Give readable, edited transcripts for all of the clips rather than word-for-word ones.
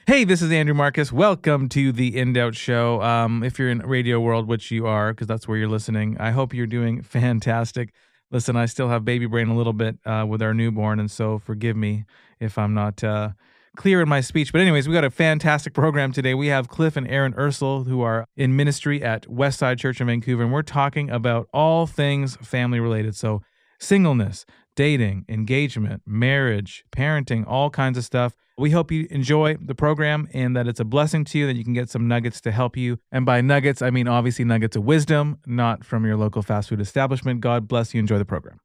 Hey, this is Andrew Marcus. Welcome to the In Doubt Show. If you're in radio world, which you are, because that's where you're listening, I hope you're doing fantastic. Listen, I still have baby brain a little bit with our newborn, and so forgive me if I'm not clear in my speech. But anyways, we got a fantastic program today. We have Cliff and Aaron Ursel, who are in ministry at Westside Church in Vancouver, and we're talking about all things family related. So singleness, dating, engagement, marriage, parenting, all kinds of stuff. We hope you enjoy the program and that it's a blessing to you, that you can get some nuggets to help you. And by nuggets, I mean obviously nuggets of wisdom, not from your local fast food establishment. God bless you. Enjoy the program.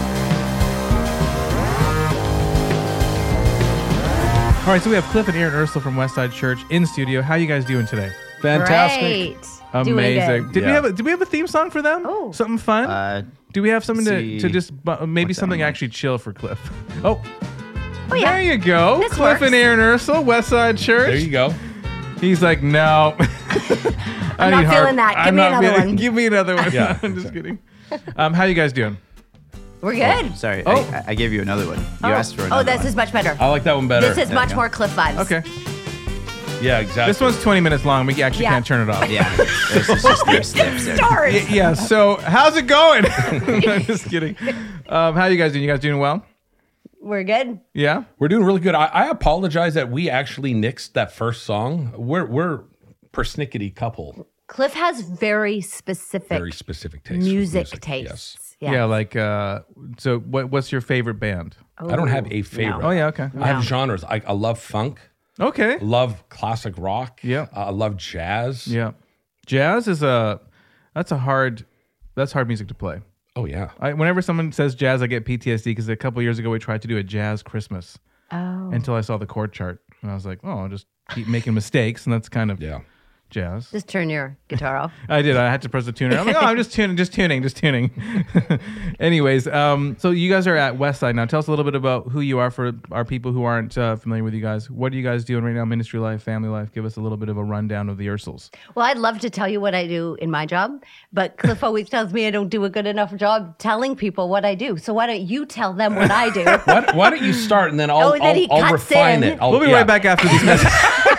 All right, so we have Cliff and Aaron Ursel from Westside Church in studio. How you guys doing today? Fantastic. Great. Amazing. Did we have a theme song for them? Oh. Something fun? Do we have something to just maybe What's something that? actually chill for Cliff? Oh, yeah. There you go. This Cliff works. and Aaron Ursel, Westside Church. There you go. He's like, no. I'm not feeling that. Give me another one. Give me another one. Yeah. I'm just kidding. How you guys doing? We're good. Sorry, Oh. I gave you another one. You asked for another Oh, this one. is much better. I like that one better. This is much more Cliff vibes. Okay. Yeah, exactly. This one's 20 minutes long. We actually Yeah. can't turn it off. Yeah, this is just their steps. Start. Yeah, so how's it going? I'm just kidding. How you guys doing? You guys doing well? We're good. Yeah? We're doing really good. I apologize that we actually nixed that first song. We're persnickety couple. Cliff has very specific Taste. music Yes. tastes. Yeah, like, so what's your favorite band? I don't have a favorite. Oh, yeah, okay. I have genres. I love funk. Okay. Love classic rock. Yeah. I love jazz. Yeah. Jazz is that's hard music to play. Oh, yeah. Whenever someone says jazz, I get PTSD because a couple years ago we tried to do a jazz Christmas Oh. until I saw the chord chart and I was like, oh, I'll just keep making mistakes, and that's kind of Yeah. jazz. Just turn your guitar off. I did. I had to press the tuner. I'm like, oh, I'm just tuning. Anyways, so you guys are at Westside now. Tell us a little bit about who you are for our people who aren't familiar with you guys. What are you guys doing right now? Ministry life, family life. Give us a little bit of a rundown of the Ursels. Well, I'd love to tell you what I do in my job, but Cliff always tells me I don't do a good enough job telling people what I do. So why don't you tell them what I do? Why don't you start and then I'll he I'll cuts refine in. it. We'll be right back after these messages.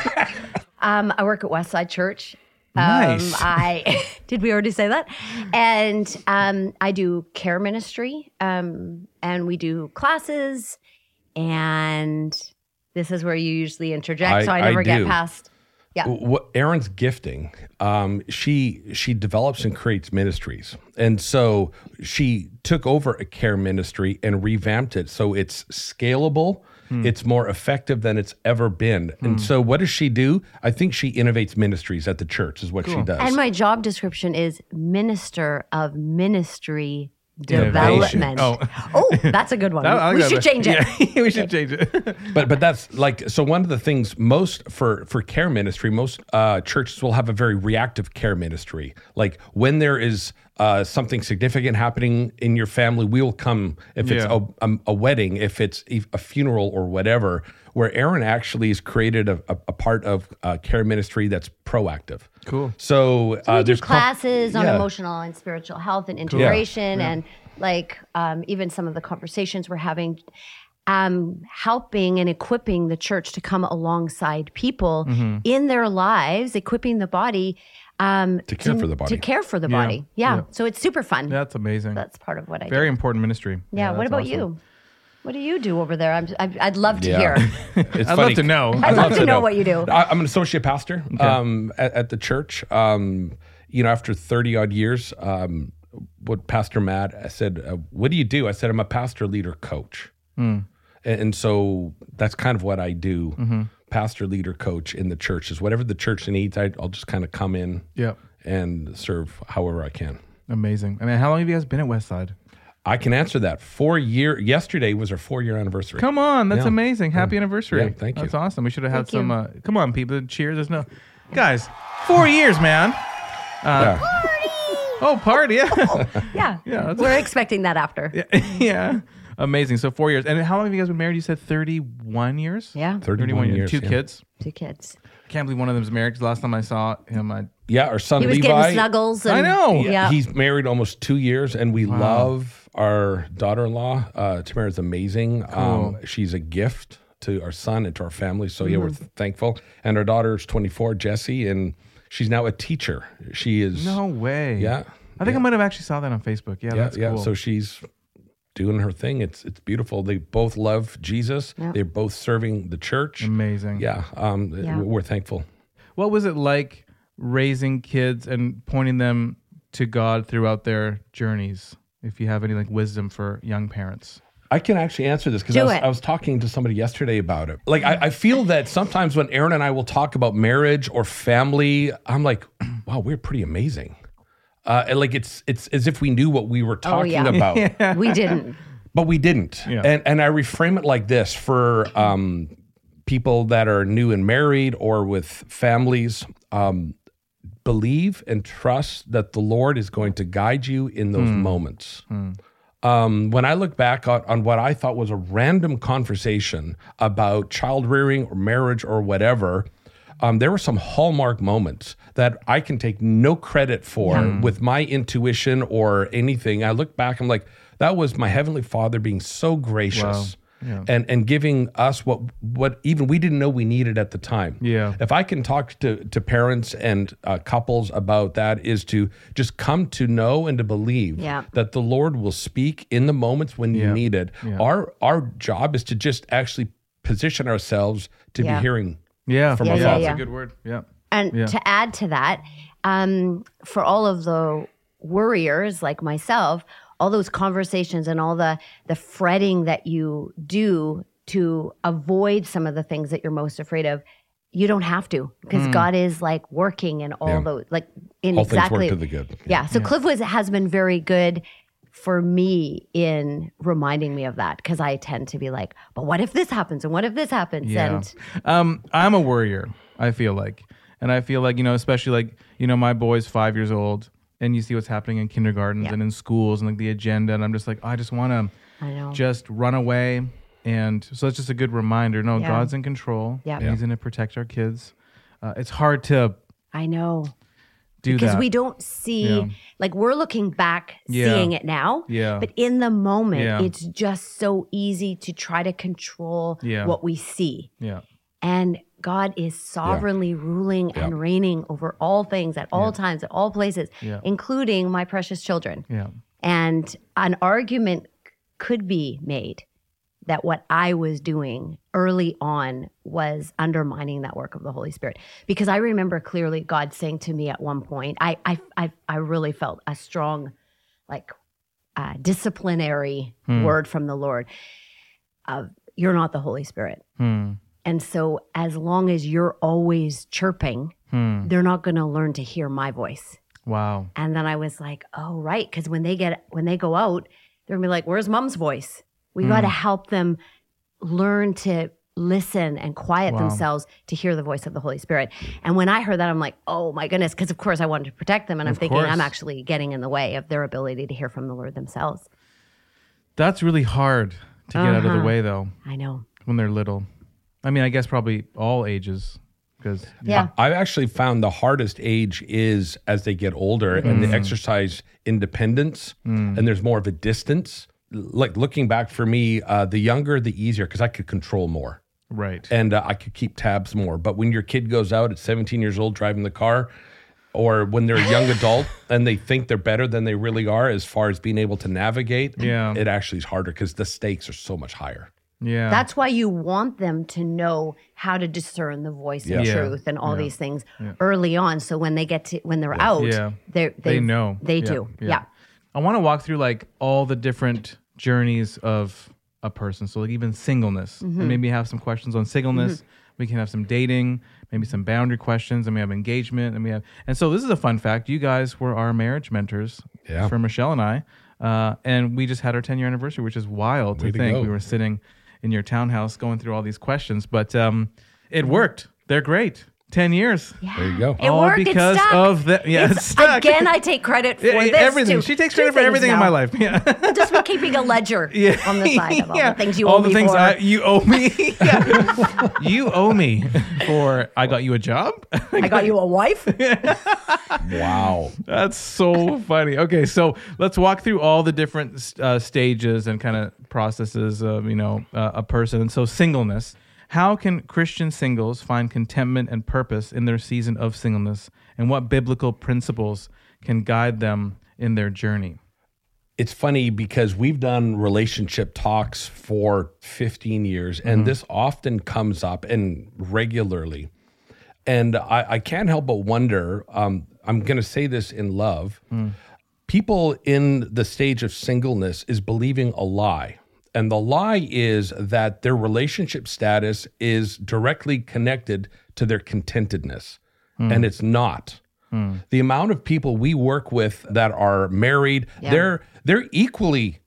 I work at Westside Church. Nice. Did we already say that? And I do care ministry, and we do classes, and this is where you usually interject, so I never get do. past. Yeah. What Erin's gifting, she develops and creates ministries, and so she took over a care ministry and revamped it so it's scalable. It's more effective than it's ever been. And so what does she do? I think she innovates ministries at the church is what she does. And my job description is Minister of Ministry Innovation. Development. Oh. That's a good one. I like We that. should change it. Yeah, we should change it. But that's like, so one of the things most for care ministry, most churches will have a very reactive care ministry. Like when there is something significant happening in your family, we will come if it's a wedding, if it's a funeral or whatever, where Aaron actually has created a part of care ministry that's proactive. Cool. So, We do there's classes on yeah. emotional and spiritual health and integration, and like even some of the conversations we're having, helping and equipping the church to come alongside people in their lives, equipping the body to care for the body. To care for the body. Yeah. So it's super fun. That's amazing. That's part of what I Very do. important ministry. Yeah. What that's about awesome. you? What do you do over there? I'd love to Yeah. hear. It's I'd funny. love to know. I'd love to know what you do. I'm an associate pastor at the church. After 30 odd years, what Pastor Matt I said, what do you do? I said, I'm a pastor, leader, coach. And so that's kind of what I do. Pastor, leader, coach in the church is whatever the church needs. I'll just kind of come in and serve however I can. Amazing. I mean, how long have you guys been at Westside? I can answer that. Yesterday was our 4-year anniversary. Come on, that's Yeah. amazing. Happy anniversary. Yeah, thank you. That's awesome. We should have had Thank some, come on, people, cheers. There's no, guys, 4 years, man. Yeah. Oh, party, yeah. Yeah. that's- We're expecting that after. Yeah. Amazing. So 4 years. And how long have you guys been married? You said 31 years? Yeah. 31 years. Two yeah. kids. 2 kids. Can't believe one of them's married because last time I saw him, Yeah, our son He was Levi. getting snuggles. And, I know. Yeah. He's married almost 2 years, and we love our daughter-in-law. Tamara's amazing. Cool. She's a gift. to our son and to our family. So we're thankful. And our daughter's 24, Jessie, and she's now a teacher. She is. No way. Yeah. I think I might have actually saw that on Facebook. Yeah, that's cool. So she's doing her thing. It's beautiful. They both love Jesus. Yep. They're both serving the church. Amazing. Yeah. We're thankful. What was it like raising kids and pointing them to God throughout their journeys? If you have any like wisdom for young parents. I can actually answer this because I was talking to somebody yesterday about it. Like, I feel that sometimes when Aaron and I will talk about marriage or family, I'm like, wow, we're pretty amazing. And like it's as if we knew what we were talking about. We didn't. But we didn't. Yeah. And I reframe it like this for people that are new and married or with families. Believe and trust that the Lord is going to guide you in those moments. When I look back on what I thought was a random conversation about child rearing or marriage or whatever, there were some hallmark moments that I can take no credit for with my intuition or anything. I look back, I'm like, that was my Heavenly Father being so gracious. Wow. Yeah. And giving us what even we didn't know we needed at the time. Yeah. If I can talk to parents and couples about that, is to just come to know and to believe that the Lord will speak in the moments when you need it. Yeah. Our job is to just actually position ourselves to be hearing from our Father. That's a good word. Yeah. And to add to that, for all of the worriers like myself, all those conversations and all the fretting that you do to avoid some of the things that you're most afraid of, you don't have to, because God is like working in all those, like in All exactly. things work to the good. Yeah. So Cliff has been very good for me in reminding me of that, because I tend to be like, but what if this happens? And what if this happens? Yeah. And I'm a worrier, I feel like. And I feel like, especially like, my boy's 5 years old. And you see what's happening in kindergartens and in schools and like the agenda. And I'm just like, I just want to just run away. And so it's just a good reminder. No, God's in control. Yeah. And He's going to protect our kids. It's hard to I know. do Because that. we don't see, like we're looking back, seeing it now. Yeah. But in the moment, Yeah. it's just so easy to try to control what we see. Yeah. And God is sovereignly ruling and reigning over all things at all times, at all places, including my precious children. Yeah. And an argument could be made that what I was doing early on was undermining that work of the Holy Spirit. Because I remember clearly God saying to me at one point, I really felt a strong, like, disciplinary word from the Lord of, you're not the Holy Spirit. And so as long as you're always chirping, they're not going to learn to hear my voice. Wow. And then I was like, oh, right. Because when they go out, they're going to be like, where's mom's voice? We got to help them learn to listen and quiet themselves to hear the voice of the Holy Spirit. And when I heard that, I'm like, oh my goodness. Because of course I wanted to protect them. And I'm thinking I'm actually getting in the way of their ability to hear from the Lord themselves. That's really hard to get out of the way though. I know. When they're little. I mean, I guess probably all ages. Because I've actually found the hardest age is as they get older and they exercise independence and there's more of a distance. Like looking back for me, the younger, the easier, because I could control more. Right. And I could keep tabs more. But when your kid goes out at 17 years old driving the car, or when they're a young adult and they think they're better than they really are as far as being able to navigate, it actually is harder because the stakes are so much higher. Yeah. That's why you want them to know how to discern the voice and truth and all these things early on. So when they when they're out, they know. They do. Yeah. I want to walk through like all the different journeys of a person. So like even singleness, and maybe have some questions on singleness. We can have some dating, maybe some boundary questions, and we have engagement, and so this is a fun fact. You guys were our marriage mentors for Michelle and I, and we just had our 10-year anniversary, which is wild to think. We were sitting in your townhouse going through all these questions, but it worked. They're great. 10 years. Yeah. There you go. It all worked. because it's stuck. of that. Yeah, it's stuck. Again, I take credit for this everything. too. She takes credit for everything in my life. Yeah. Just for keeping a ledger on the side of all the things you all owe the me things for. you owe me. You owe me for I got you a job. I got you a wife. Wow. That's so funny. Okay, so let's walk through all the different stages and kind of processes of a person. And so singleness. How can Christian singles find contentment and purpose in their season of singleness, and what biblical principles can guide them in their journey? It's funny because we've done relationship talks for 15 years, and this often comes up and regularly. And I can't help but wonder, I'm going to say this in love, people in the stage of singleness is believing a lie. And the lie is that their relationship status is directly connected to their contentedness. And it's not. The amount of people we work with that are married, they're equally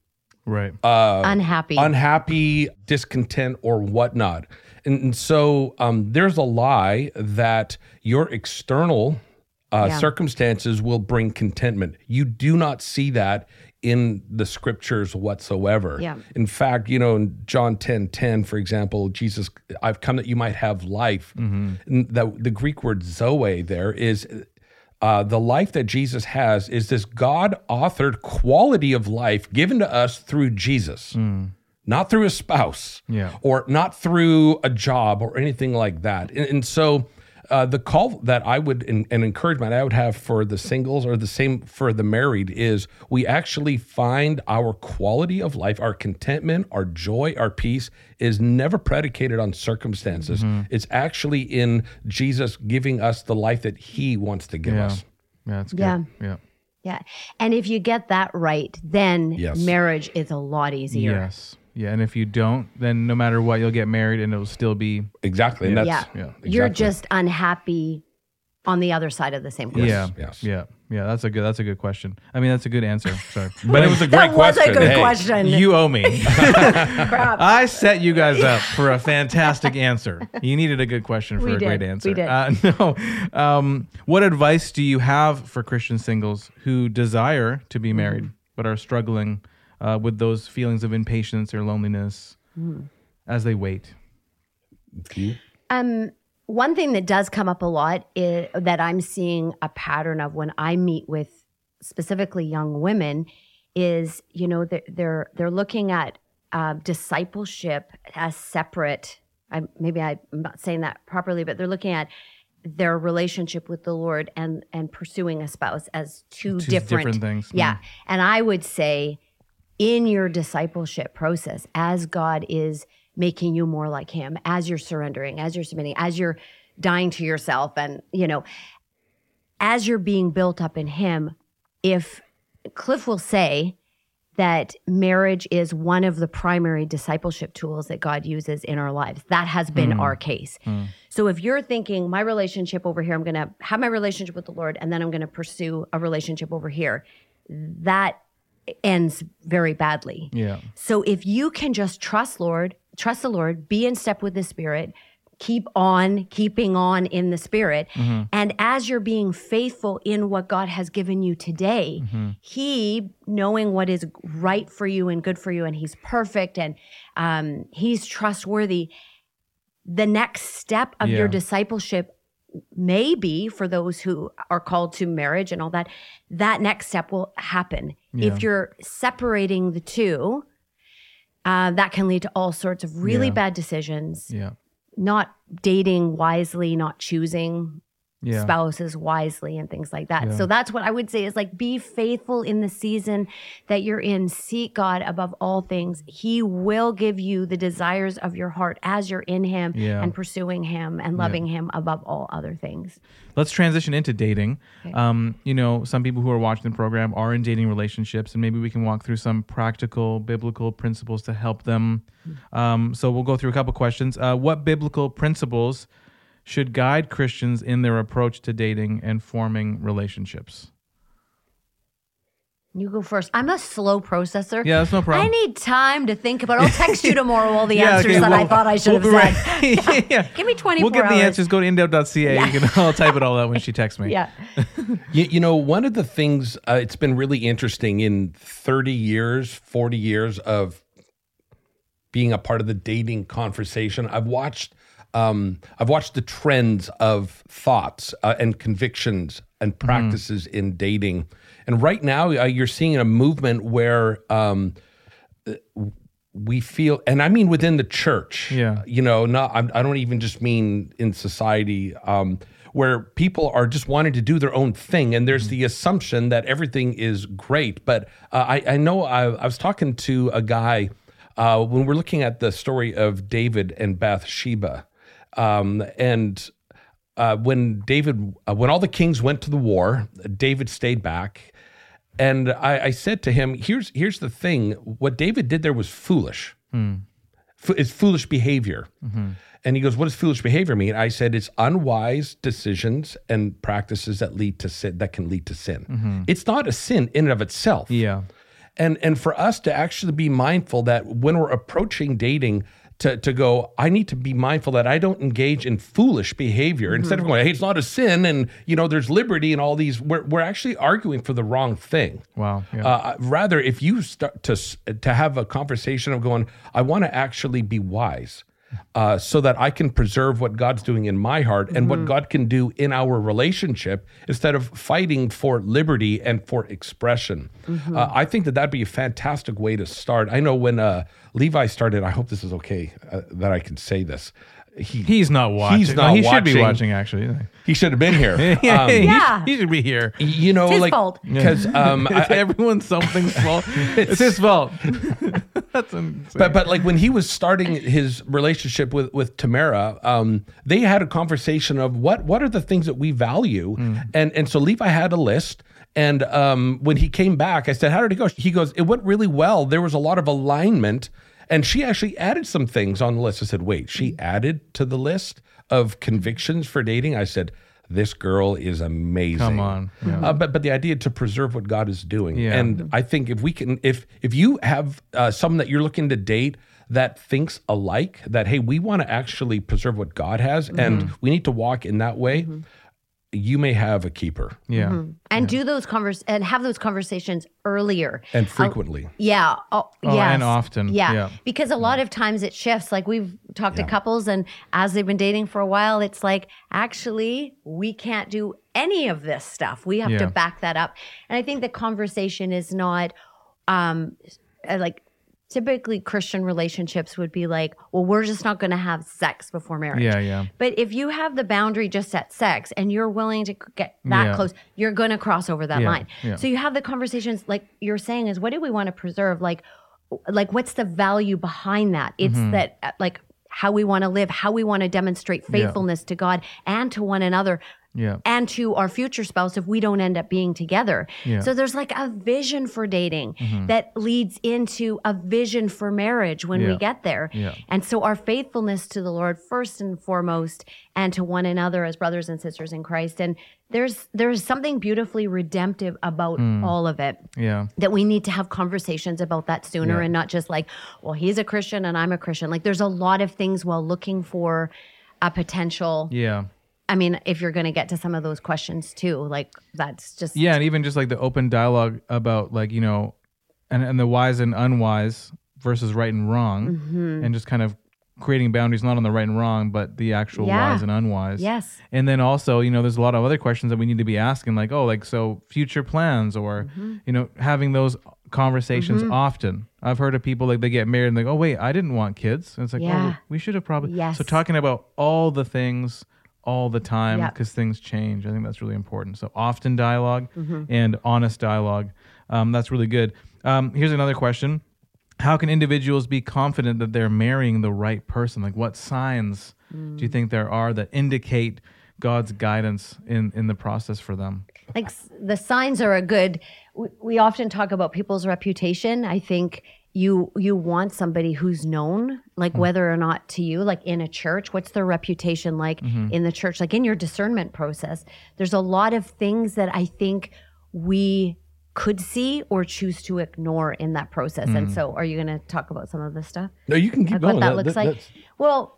unhappy, discontent, or whatnot. And so there's a lie that your external circumstances will bring contentment. You do not see that in the scriptures whatsoever. Yeah. In fact, in John 10:10, for example, Jesus, I've come that you might have life. And the Greek word zoe there is the life that Jesus has is this God-authored quality of life given to us through Jesus, not through a spouse or not through a job or anything like that. And so the call that I would, and encouragement I would have for the singles, or the same for the married, is we actually find our quality of life, our contentment, our joy, our peace is never predicated on circumstances. It's actually in Jesus giving us the life that he wants to give us. Yeah, that's good. Yeah. And if you get that right, then marriage is a lot easier. Yes. Yeah, and if you don't, then no matter what, you'll get married and it'll still be... Exactly. And that's, exactly. You're just unhappy on the other side of the same coin. Yeah. That's a good question. I mean, that's a good answer. Sorry. But it was a great question. That was a good question. You owe me. Crap. I set you guys up for a fantastic answer. You needed a good question for great answer. We did. What advice do you have for Christian singles who desire to be married but are struggling with those feelings of impatience or loneliness as they wait? One thing that does come up a lot is that I'm seeing a pattern of when I meet with specifically young women is, they're looking at discipleship as separate. I'm not saying that properly, but they're looking at their relationship with the Lord and pursuing a spouse as two different things. Yeah. And I would say, in your discipleship process, as God is making you more like him, as you're surrendering, as you're submitting, as you're dying to yourself, and, as you're being built up in him, if Cliff will say that marriage is one of the primary discipleship tools that God uses in our lives. That has been our case. So if you're thinking, my relationship over here, I'm going to have my relationship with the Lord, and then I'm going to pursue a relationship over here, that ends very badly. Yeah. So if you can just trust the Lord, be in step with the Spirit, keeping on in the Spirit, and as you're being faithful in what God has given you today, he, knowing what is right for you and good for you, and he's perfect and he's trustworthy, the next step of your discipleship, maybe for those who are called to marriage and all that, that next step will happen. If you're separating the two, that can lead to all sorts of really bad decisions. Not dating wisely, not choosing spouses wisely, and things like that. So that's what I would say is, like, be faithful in the season that you're in. Seek God above all things. He will give you the desires of your heart as you're in him and pursuing him and loving him above all other things. Let's transition into dating. Okay. Some people who are watching the program are in dating relationships, and maybe we can walk through some practical biblical principles to help them. So we'll go through a couple questions. What biblical principles should guide Christians in their approach to dating and forming relationships? You go first. I'm a slow processor. Yeah, that's no problem. I need time to think about it. I'll text you tomorrow all the answers I thought I should have said. Give me 24 hours. We'll get the answers. Go to indoubt.ca. I'll type it all out when she texts me. Yeah. One of the things, it's been really interesting in 40 years of being a part of the dating conversation. I've watched the trends of thoughts and convictions and practices in dating. And right now, you're seeing a movement where we feel, and I mean within the church, Yeah. I don't even just mean in society, where people are just wanting to do their own thing, and there's the assumption that everything is great. But I know I was talking to a guy when we're looking at the story of David and Bathsheba, and when all the kings went to the war, David stayed back. And I said to him, here's the thing. What David did there was foolish. It's foolish behavior. And he goes, what does foolish behavior mean? I said, it's unwise decisions and practices that can lead to sin. It's not a sin in and of itself. Yeah. And for us to actually be mindful that when we're approaching dating, to go, I need to be mindful that I don't engage in foolish behavior. Instead of going, hey, it's not a sin, and there's liberty and all these, we're actually arguing for the wrong thing. Wow. Yeah. Rather, if you start to have a conversation of going, I want to actually be wise, so that I can preserve what God's doing in my heart and what God can do in our relationship, instead of fighting for liberty and for expression. I think that'd be a fantastic way to start. I know when Levi started, I hope this is okay that I can say this. He's not watching. He's not he watching. should be watching, actually. He should have been here. Yeah. He should be here. It's his fault. Because It's everyone's something's fault. It's his fault. That's insane. But like when he was starting his relationship with Tamara, they had a conversation of what are the things that we value, and so Levi had a list. And when he came back, I said, how did it go? He goes, it went really well. There was a lot of alignment. And she actually added some things on the list. I said, wait, she added to the list of convictions for dating? I said, this girl is amazing. Come on. Yeah. But the idea to preserve what God is doing. Yeah. And I think if we can, if you have someone that you're looking to date that thinks alike, that, hey, we want to actually preserve what God has, and we need to walk in that way, you may have a keeper. Yeah. And do those and have those conversations earlier And frequently. Yeah. And often. Yeah. Because a lot of times it shifts. Like we've talked to couples, and as they've been dating for a while, it's like, actually, we can't do any of this stuff. We have to back that up. And I think the conversation is not like, typically Christian relationships would be like, well, we're just not going to have sex before marriage. Yeah. But if you have the boundary just at sex and you're willing to get that close, you're going to cross over that line. Yeah. So you have the conversations like you're saying is, what do we want to preserve? Like what's the value behind that? It's that like how we want to live, how we want to demonstrate faithfulness to God and to one another. And to our future spouse if we don't end up being together. So there's like a vision for dating that leads into a vision for marriage when we get there. And so our faithfulness to the Lord first and foremost, and to one another as brothers and sisters in Christ. And there's something beautifully redemptive about all of it. That we need to have conversations about that sooner and not just like, well, he's a Christian and I'm a Christian. Like there's a lot of things while looking for a potential. I mean, if you're going to get to some of those questions too, like that's just. Yeah. And even just like the open dialogue about like, and the wise and unwise versus right and wrong, and just kind of creating boundaries, not on the right and wrong, but the actual wise and unwise. Yes. And then also, there's a lot of other questions that we need to be asking, like, so future plans, or, having those conversations often. I've heard of people like they get married and they go, oh, wait, I didn't want kids. And it's like, oh, we should have probably. Yes. So talking about all the things all the time, because things change. I think that's really important. So often dialogue and honest dialogue. That's really good. Here's another question. How can individuals be confident that they're marrying the right person? Like what signs do you think there are that indicate God's guidance in the process for them? Like the signs are we often talk about people's reputation. I think you want somebody who's known, like whether or not to you, like in a church, what's their reputation like in the church, like in your discernment process. There's a lot of things that I think we could see or choose to ignore in that process. And so are you going to talk about some of this stuff? No, you can keep like going. What that looks like? Well,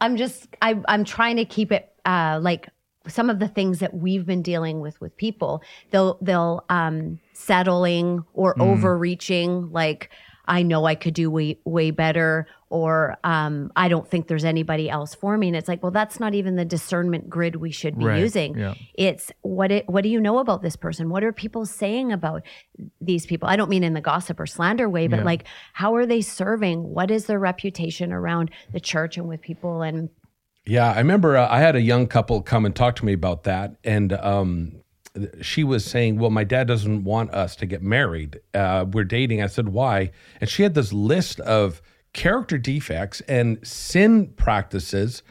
I'm trying to keep it like some of the things that we've been dealing with people. They'll settling or overreaching, like I know I could do way better, or I don't think there's anybody else for me. And it's like, well, that's not even the discernment grid we should be using. Yeah. It's what do you know about this person? What are people saying about these people? I don't mean in the gossip or slander way, but like, how are they serving? What is their reputation around the church and with people? And yeah, I remember I had a young couple come and talk to me about that, and she was saying, well, my dad doesn't want us to get married. We're dating. I said, why? And she had this list of character defects and sin practices.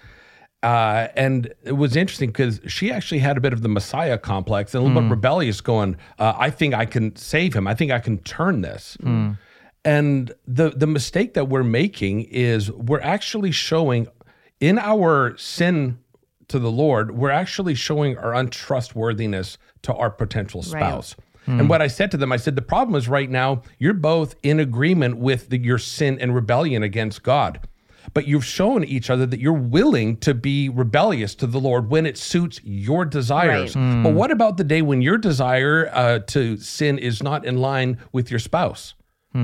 And it was interesting because she actually had a bit of the Messiah complex and a little bit rebellious going, I think I can save him. I think I can turn this. And the mistake that we're making is we're actually showing in our sin to the Lord, we're actually showing our untrustworthiness to our potential spouse. Right. And what I said to them, I said, the problem is right now, you're both in agreement with your sin and rebellion against God. But you've shown each other that you're willing to be rebellious to the Lord when it suits your desires. Right. But what about the day when your desire to sin is not in line with your spouse?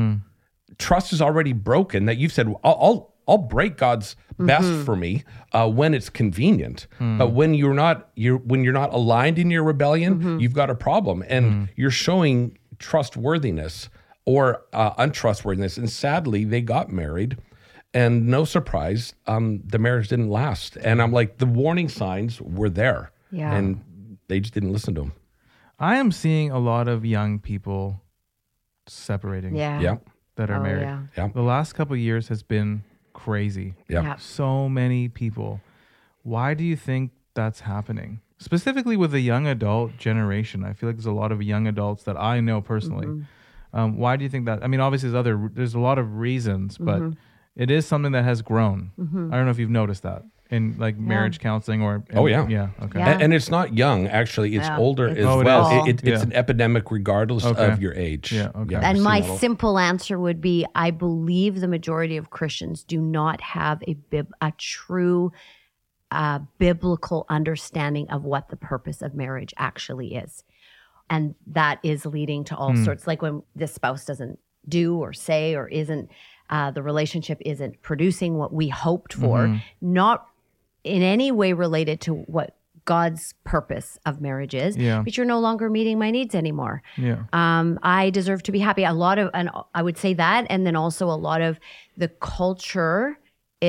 Trust is already broken, that you've said, I'll break God's best for me when it's convenient. But when you're not aligned in your rebellion, you've got a problem, and you're showing trustworthiness or untrustworthiness. And sadly, they got married, and no surprise, the marriage didn't last. And I'm like, the warning signs were there, and they just didn't listen to them. I am seeing a lot of young people separating. That are married. The last couple of years has been crazy. So many people. Why do you think that's happening? Specifically with the young adult generation. I feel like there's a lot of young adults that I know personally. Why do you think that? I mean, obviously there's a lot of reasons, but it is something that has grown. I don't know if you've noticed that in like marriage counseling or. Okay. And it's not young, actually. It's older as well. It's an epidemic regardless of your age. And my simple answer would be, I believe the majority of Christians do not have a true biblical understanding of what the purpose of marriage actually is. And that is leading to all sorts, like when the spouse doesn't do or say or isn't, the relationship isn't producing what we hoped for, not in any way related to what God's purpose of marriage is, but you're no longer meeting my needs anymore. I deserve to be happy. And I would say that, and then also a lot of the culture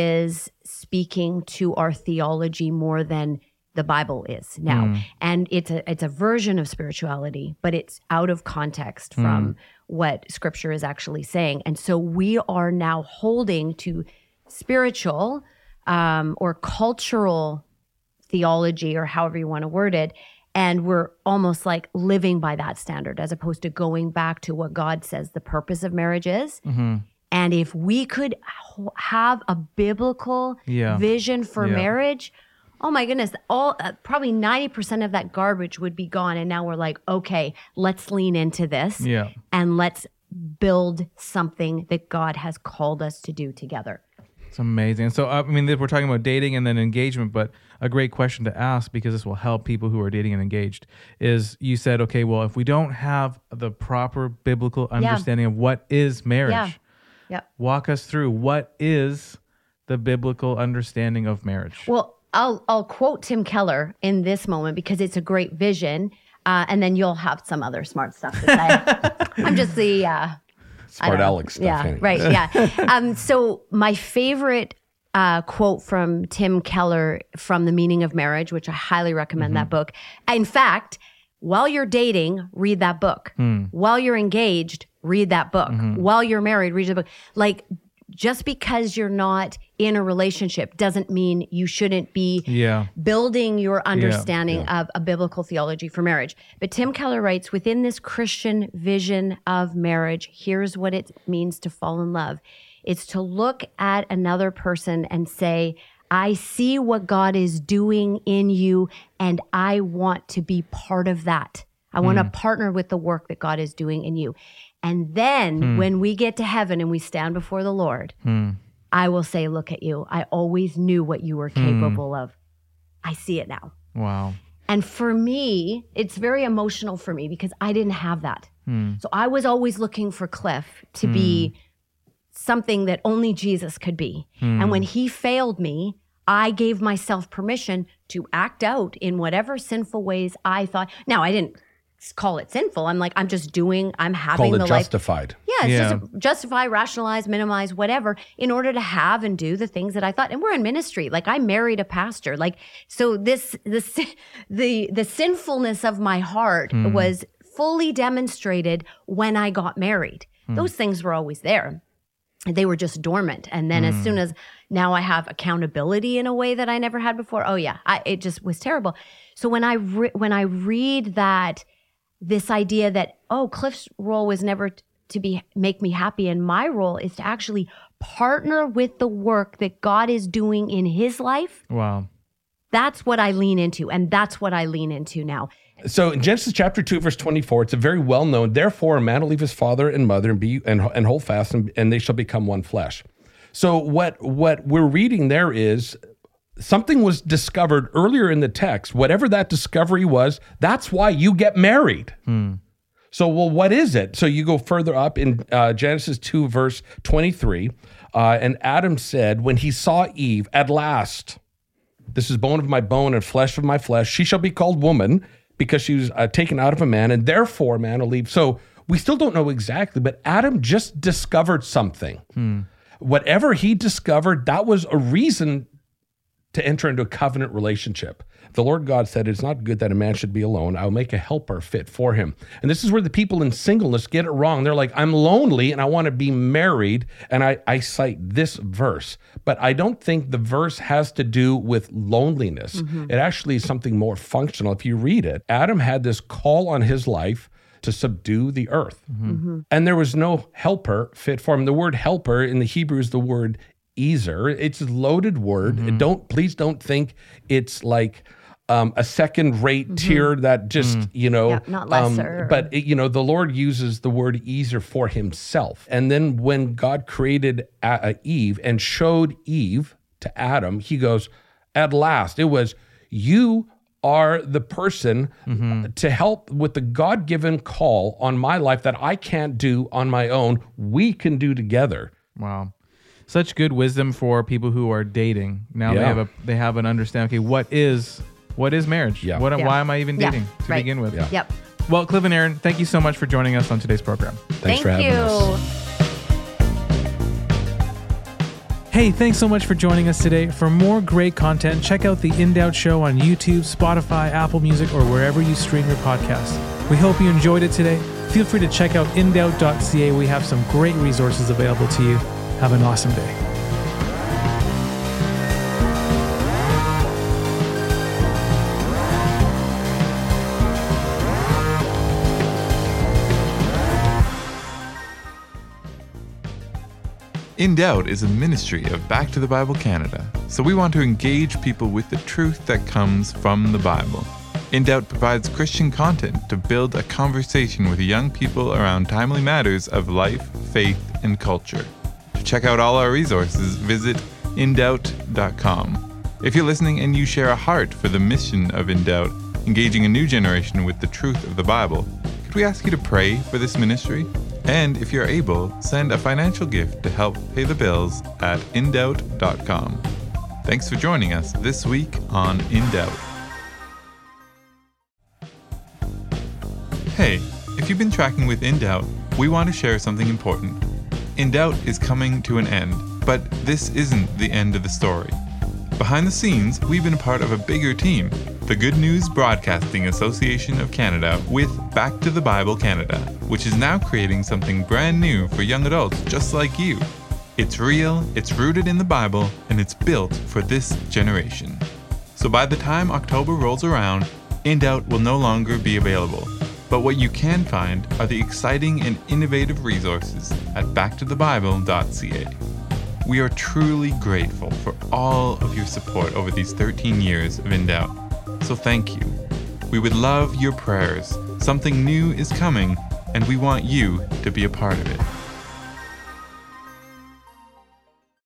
is speaking to our theology more than the Bible is now. And it's a version of spirituality, but it's out of context from what Scripture is actually saying. And so we are now holding to spiritual or cultural theology, or however you want to word it, and we're almost like living by that standard as opposed to going back to what God says the purpose of marriage is. And if we could have a biblical vision for marriage, oh my goodness, probably 90% of that garbage would be gone. And now we're like, okay, let's lean into this and let's build something that God has called us to do together. It's amazing. So, I mean, we're talking about dating and then engagement, but a great question to ask, because this will help people who are dating and engaged, is you said, okay, well, if we don't have the proper biblical understanding of what is marriage, walk us through what is the biblical understanding of marriage. Well, I'll quote Tim Keller in this moment because it's a great vision, and then you'll have some other smart stuff to say. I'm just the... Smart Alex stuff. Yeah, right. So my favorite quote from Tim Keller from The Meaning of Marriage, which I highly recommend that book. In fact, while you're dating, read that book. While you're engaged, read that book. While you're married, read the book. Like, just because you're not in a relationship doesn't mean you shouldn't be building your understanding of a biblical theology for marriage. But Tim Keller writes, within this Christian vision of marriage, here's what it means to fall in love. It's to look at another person and say, I see what God is doing in you, and I want to be part of that. I want to partner with the work that God is doing in you. And then when we get to heaven and we stand before the Lord, I will say, look at you. I always knew what you were capable of. I see it now. Wow. And for me, it's very emotional for me because I didn't have that. So I was always looking for Cliff to be something that only Jesus could be. And when he failed me, I gave myself permission to act out in whatever sinful ways I thought. Now, I didn't call it sinful. I'm like, I'm just doing, I'm having Called the it life. justified. Yeah, it's just justify, rationalize, minimize, whatever, in order to have and do the things that I thought. And we're in ministry. Like, I married a pastor. Like, so the sinfulness of my heart was fully demonstrated when I got married. Those things were always there. They were just dormant. And then as soon as now I have accountability in a way that I never had before, it just was terrible. So when I read that, this idea that, Cliff's role was never to make me happy, and my role is to actually partner with the work that God is doing in his life. Wow. That's what I lean into, and that's what I lean into now. So in Genesis chapter 2, verse 24, it's a very well-known, therefore a man will leave his father and mother and hold fast, and they shall become one flesh. So what we're reading there is something was discovered earlier in the text. Whatever that discovery was, that's why you get married. So, well, what is it? So you go further up in Genesis 2, verse 23, and Adam said, when he saw Eve, at last, this is bone of my bone and flesh of my flesh, she shall be called woman, because she was taken out of a man, and therefore man will leave. So we still don't know exactly, but Adam just discovered something. Whatever he discovered, that was a reason to enter into a covenant relationship. The Lord God said, it's not good that a man should be alone. I'll make a helper fit for him. And this is where the people in singleness get it wrong. They're like, I'm lonely and I want to be married. And I cite this verse, but I don't think the verse has to do with loneliness. It actually is something more functional. If you read it, Adam had this call on his life to subdue the earth. And there was no helper fit for him. The word helper in the Hebrew is the word ezer. It's a loaded word. Please don't think it's like a second-rate tier that just, not lesser. But the Lord uses the word ezer for himself. And then when God created Eve and showed Eve to Adam, he goes, at last, it was, you are the person to help with the God-given call on my life that I can't do on my own. We can do together. Wow. Such good wisdom for people who are dating. Now they have an understanding. Okay, what is marriage? Yeah. Why am I even dating to begin with? Yeah. Yep. Well, Cliff and Aaron, thank you so much for joining us on today's program. Thanks for having us. Hey, thanks so much for joining us today. For more great content, check out the In Doubt Show on YouTube, Spotify, Apple Music, or wherever you stream your podcasts. We hope you enjoyed it today. Feel free to check out indoubt.ca. We have some great resources available to you. Have an awesome day. In Doubt is a ministry of Back to the Bible Canada, so we want to engage people with the truth that comes from the Bible. In Doubt provides Christian content to build a conversation with young people around timely matters of life, faith, and culture. To check out all our resources, visit indoubt.com. If you're listening and you share a heart for the mission of In Doubt, engaging a new generation with the truth of the Bible, could we ask you to pray for this ministry? And if you're able, send a financial gift to help pay the bills at indoubt.com. Thanks for joining us this week on In Doubt. Hey, if you've been tracking with In Doubt, we want to share something important. In Doubt is coming to an end, but this isn't the end of the story. Behind the scenes, we've been a part of a bigger team, the Good News Broadcasting Association of Canada with Back to the Bible Canada, which is now creating something brand new for young adults just like you. It's real, it's rooted in the Bible, and it's built for this generation. So by the time October rolls around, In Doubt will no longer be available. But what you can find are the exciting and innovative resources at backtothebible.ca. We are truly grateful for all of your support over these 13 years of In Doubt. So thank you. We would love your prayers. Something new is coming, and we want you to be a part of it.